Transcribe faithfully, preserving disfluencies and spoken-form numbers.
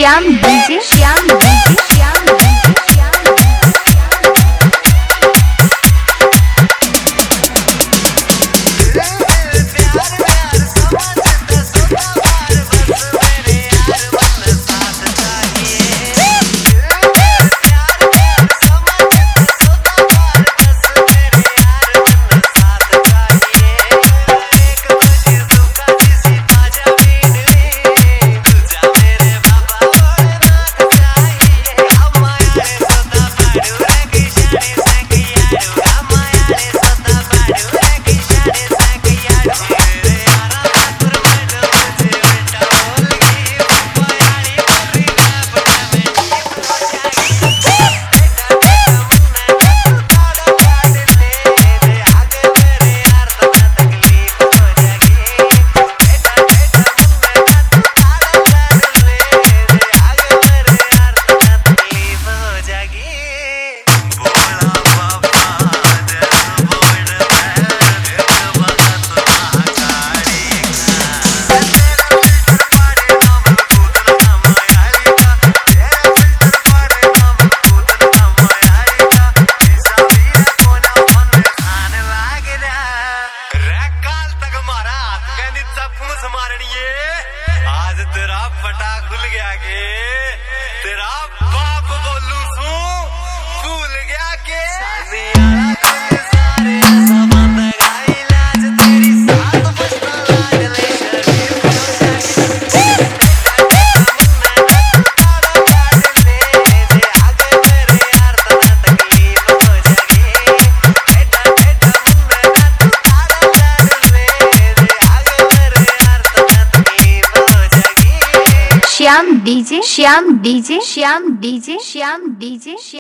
Shyam DJ Shyam DJ Shyam DJ Shyam आज तेरा पटा खुल गया के तेरा बाप बोलू सू भूल गया के सारे सामान गाई लाज तेरी साथ बचना लागले Shyam DJ Shyam DJ Shyam DJ Shyam DJ.